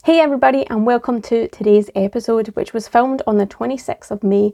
Hey everybody, and welcome to today's episode, which was filmed on the 26th of May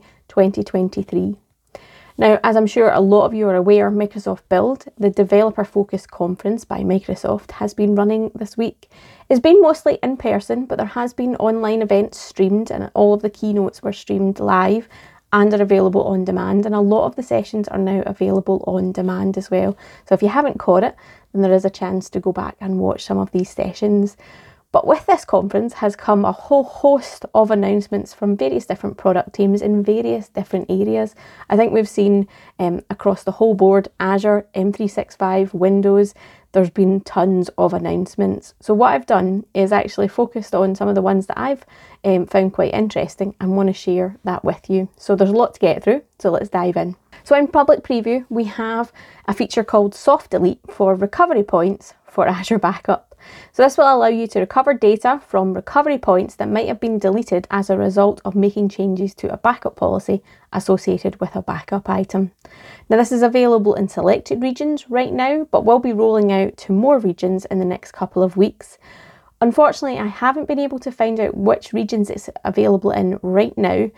2023. Now, as I'm sure a lot of you are aware, Microsoft Build, the developer focused conference by Microsoft, has been running this week. It's been mostly in person, but there has been online events streamed, and all of the keynotes were streamed live and are available on demand, and a lot of the sessions are now available on demand as well. So if you haven't caught it, then there is a chance to go back and watch some of these sessions. But with this conference has come a whole host of announcements from various different product teams in various different areas. I think we've seen across the whole board, Azure, M365, Windows, there's been tons of announcements. So what I've done is actually focused on some of the ones that I've found quite interesting and want to share that with you. So there's a lot to get through, so let's dive in. So in public preview, we have a feature called Soft Delete for recovery points for Azure Backup. So this will allow you to recover data from recovery points that might have been deleted as a result of making changes to a backup policy associated with a backup item. Now this is available in selected regions right now, but will be rolling out to more regions in the next couple of weeks. Unfortunately, I haven't been able to find out which regions it's available in right now,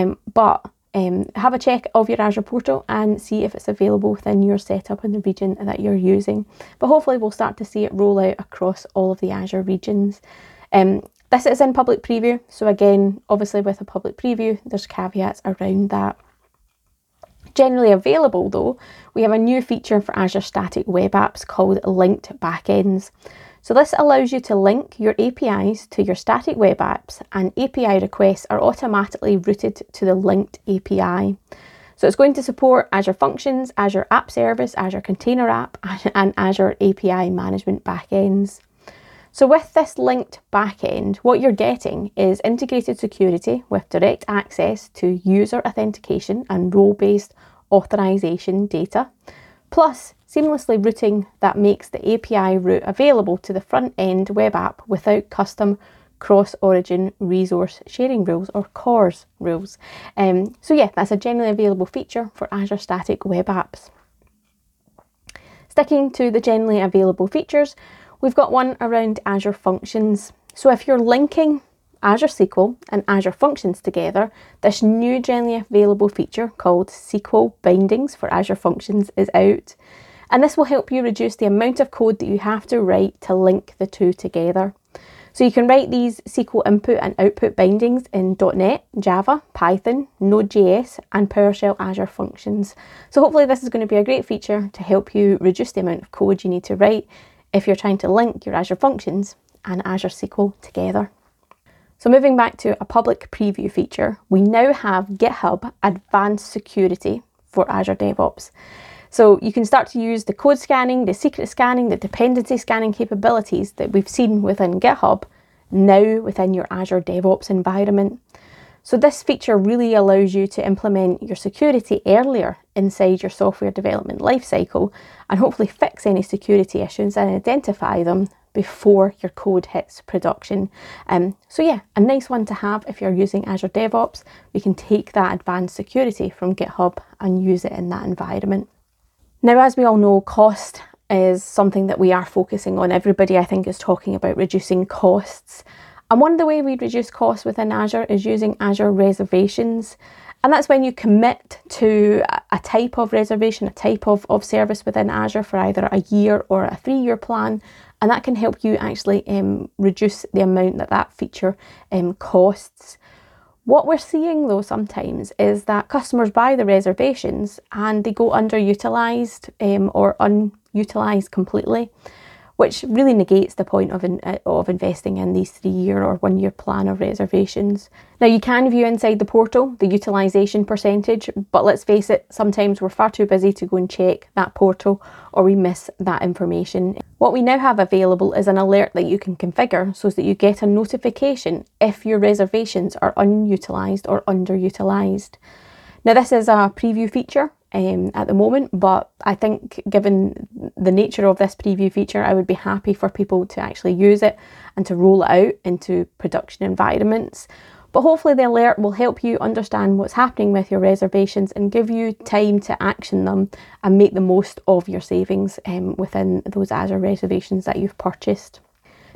but have a check of your Azure portal and see if it's available within your setup in the region that you're using. But hopefully we'll start to see it roll out across all of the Azure regions. This is in public preview, so again, obviously with a public preview, there's caveats around that. Generally available though, we have a new feature for Azure Static Web Apps called Linked Backends. So this allows you to link your APIs to your static web apps, and API requests are automatically routed to the linked API. So it's going to support Azure Functions, Azure App Service, Azure Container App, and Azure API Management backends. So with this linked backend, what you're getting is integrated security with direct access to user authentication and role-based authorization data, plus seamlessly routing that makes the API route available to the front-end web app without custom cross-origin resource sharing rules or CORS rules. So yeah, that's a generally available feature for Azure Static Web Apps. Sticking to the generally available features, we've got one around Azure Functions. So if you're linking Azure SQL and Azure Functions together, this new generally available feature called SQL Bindings for Azure Functions is out. And this will help you reduce the amount of code that you have to write to link the two together. So you can write these SQL input and output bindings in .NET, Java, Python, Node.js, and PowerShell Azure Functions. So hopefully this is going to be a great feature to help you reduce the amount of code you need to write if you're trying to link your Azure Functions and Azure SQL together. So moving back to a public preview feature, we now have GitHub Advanced Security for Azure DevOps. So you can start to use the code scanning, the secret scanning, the dependency scanning capabilities that we've seen within GitHub now within your Azure DevOps environment. So this feature really allows you to implement your security earlier inside your software development lifecycle and hopefully fix any security issues and identify them before your code hits production. So yeah, a nice one to have if you're using Azure DevOps. We can take that advanced security from GitHub and use it in that environment. Now, as we all know, cost is something that we are focusing on. Everybody, I think, is talking about reducing costs. And one of the ways we reduce costs within Azure is using Azure reservations. And that's when you commit to a type of reservation, a type of service within Azure for either a year or a 3-year plan. And that can help you actually reduce the amount that feature costs. What we're seeing though sometimes is that customers buy the reservations and they go underutilised or unutilised completely, which really negates the point of investing in these 3-year or 1-year plan of reservations. Now you can view inside the portal the utilisation percentage, but let's face it, sometimes we're far too busy to go and check that portal or we miss that information. What we now have available is an alert that you can configure so that you get a notification if your reservations are unutilised or underutilised. Now this is a preview feature at the moment, but I think given the nature of this preview feature, I would be happy for people to actually use it and to roll it out into production environments. But hopefully the alert will help you understand what's happening with your reservations and give you time to action them and make the most of your savings within those Azure reservations that you've purchased.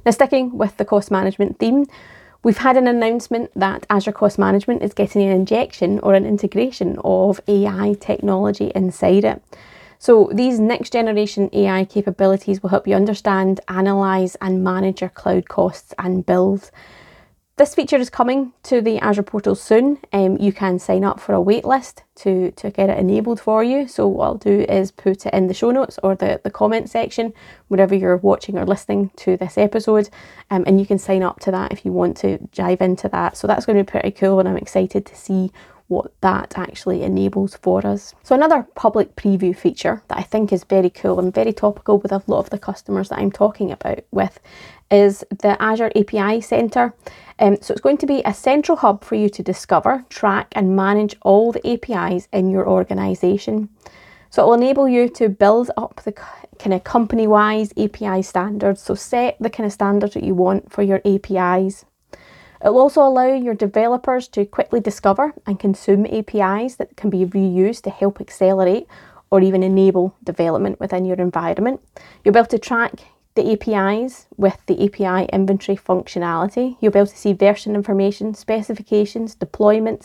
Now, sticking with the cost management theme, we've had an announcement that Azure Cost Management is getting an injection or an integration of AI technology inside it. So these next generation AI capabilities will help you understand, analyse and manage your cloud costs and bills. This feature is coming to the Azure portal soon. You can sign up for a wait list to get it enabled for you. So what I'll do is put it in the show notes or the comment section, wherever you're watching or listening to this episode. And you can sign up to that if you want to dive into that. So that's going to be pretty cool, and I'm excited to see what that actually enables for us. So another public preview feature that I think is very cool and very topical with a lot of the customers that I'm talking about with is the Azure API Center. So it's going to be a central hub for you to discover, track and manage all the APIs in your organisation. So it will enable you to build up the kind of company-wise API standards. So set the kind of standards that you want for your APIs. It will also allow your developers to quickly discover and consume APIs that can be reused to help accelerate or even enable development within your environment. You'll be able to track the APIs with the API inventory functionality. You'll be able to see version information, specifications, deployments,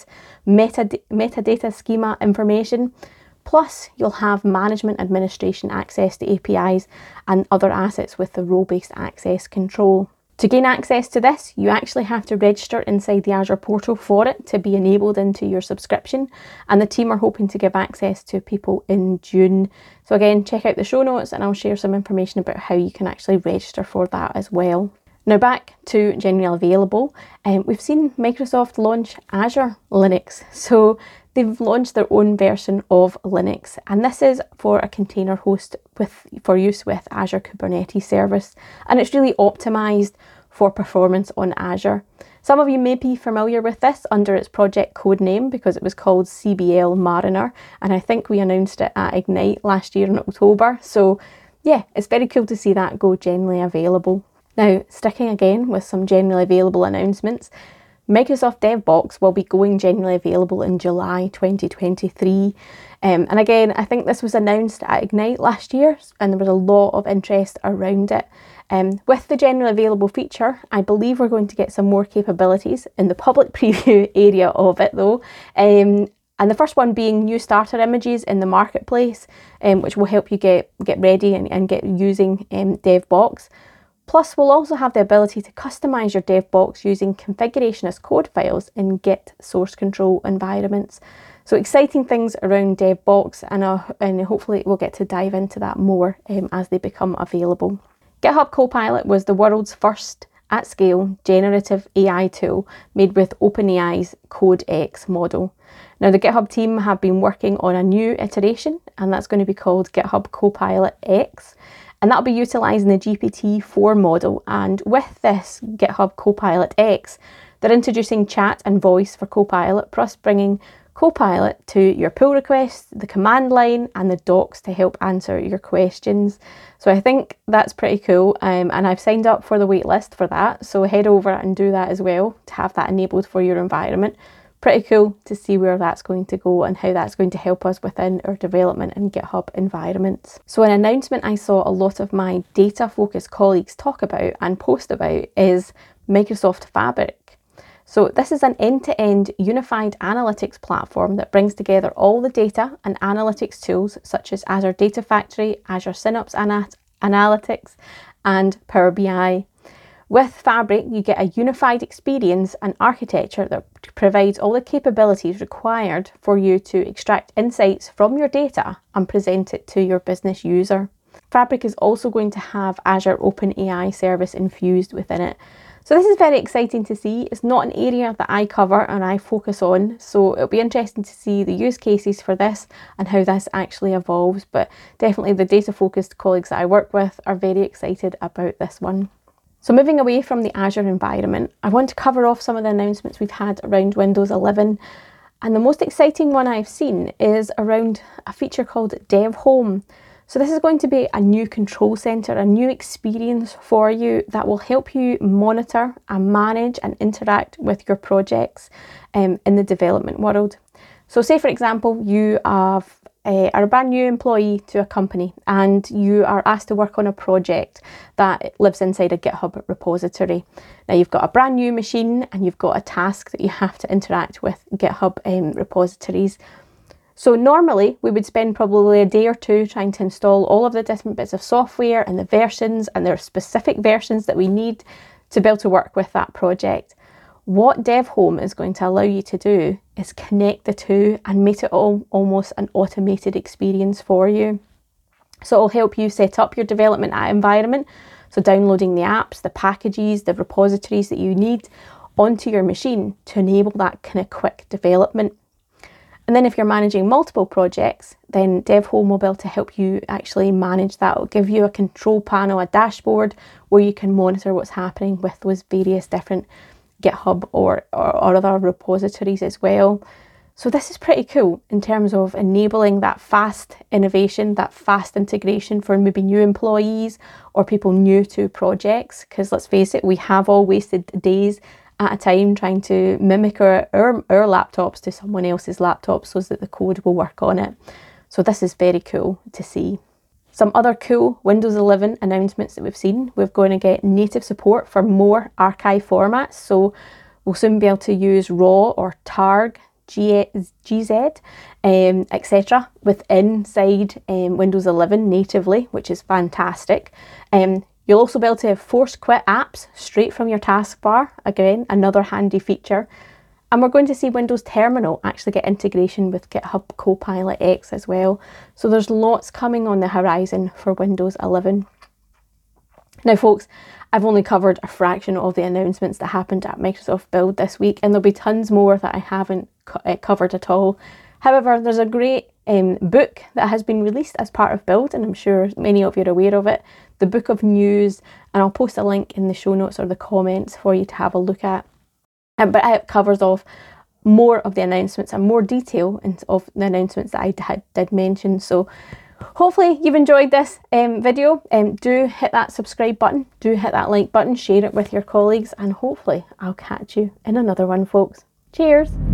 metadata schema information. Plus, you'll have management administration access to APIs and other assets with the role-based access control. To gain access to this, you actually have to register inside the Azure portal for it to be enabled into your subscription, and the team are hoping to give access to people in June. So again, check out the show notes and I'll share some information about how you can actually register for that as well. Now back to generally available, we've seen Microsoft launch Azure Linux. So they've launched their own version of Linux, and this is for a container host for use with Azure Kubernetes Service, and it's really optimized for performance on Azure. Some of you may be familiar with this under its project code name because it was called CBL Mariner, and I think we announced it at Ignite last year in October. So yeah, it's very cool to see that go generally available. Now, sticking again with some generally available announcements, Microsoft DevBox will be going generally available in July 2023. And again, I think this was announced at Ignite last year and there was a lot of interest around it. With the generally available feature, I believe we're going to get some more capabilities in the public preview area of it though. And the first one being new starter images in the marketplace, which will help you get ready and get using DevBox. Plus, we'll also have the ability to customize your DevBox using configuration as code files in Git source control environments. So exciting things around DevBox, and hopefully we'll get to dive into that more as they become available. GitHub Copilot was the world's first at-scale generative AI tool made with OpenAI's Codex model. Now, the GitHub team have been working on a new iteration, and that's going to be called GitHub Copilot X. And that'll be utilising the GPT-4 model. And with this GitHub Copilot X, they're introducing chat and voice for Copilot, plus bringing Copilot to your pull requests, the command line and the docs to help answer your questions. So I think that's pretty cool, and I've signed up for the waitlist for that. So head over and do that as well to have that enabled for your environment. Pretty cool to see where that's going to go and how that's going to help us within our development and GitHub environments. So an announcement I saw a lot of my data focused colleagues talk about and post about is Microsoft Fabric. So this is an end-to-end unified analytics platform that brings together all the data and analytics tools such as Azure Data Factory, Azure Synapse Analytics and Power BI. With Fabric, you get a unified experience and architecture that provides all the capabilities required for you to extract insights from your data and present it to your business user. Fabric is also going to have Azure OpenAI service infused within it. So this is very exciting to see. It's not an area that I cover and I focus on, so it'll be interesting to see the use cases for this and how this actually evolves, but definitely the data focused colleagues that I work with are very excited about this one. So moving away from the Azure environment, I want to cover off some of the announcements we've had around Windows 11. And the most exciting one I've seen is around a feature called Dev Home. So this is going to be a new control center, a new experience for you that will help you monitor and manage and interact with your projects in the development world. So say for example, you have are a brand new employee to a company and you are asked to work on a project that lives inside a GitHub repository. Now you've got a brand new machine and you've got a task that you have to interact with GitHub repositories. So normally we would spend probably a day or two trying to install all of the different bits of software and the versions, and there are specific versions that we need to be able to work with that project. What DevHome is going to allow you to do is connect the two and make it all almost an automated experience for you. So it'll help you set up your development environment, so downloading the apps, the packages, the repositories that you need onto your machine to enable that kind of quick development. And then if you're managing multiple projects, then DevHome will be able to help you actually manage that. It'll give you a control panel, a dashboard where you can monitor what's happening with those various different GitHub or other repositories as well. So this is pretty cool in terms of enabling that fast innovation, that fast integration for maybe new employees or people new to projects. Because let's face it, we have all wasted days at a time trying to mimic our laptops to someone else's laptop so that the code will work on it. So this is very cool to see. Some other cool Windows 11 announcements that we've seen. We're going to get native support for more archive formats. So we'll soon be able to use RAW or TARG, GZ, etc. inside Windows 11 natively, which is fantastic. You'll also be able to force quit apps straight from your taskbar. Again, another handy feature. And we're going to see Windows Terminal actually get integration with GitHub Copilot X as well. So there's lots coming on the horizon for Windows 11. Now folks, I've only covered a fraction of the announcements that happened at Microsoft Build this week, and there'll be tons more that I haven't covered at all. However, there's a great book that has been released as part of Build, and I'm sure many of you are aware of it, the Book of News, and I'll post a link in the show notes or the comments for you to have a look at. But it covers off more of the announcements and more detail of the announcements that I did mention. So hopefully you've enjoyed this video. Do hit that subscribe button, do hit that like button, share it with your colleagues, and hopefully I'll catch you in another one, folks. Cheers!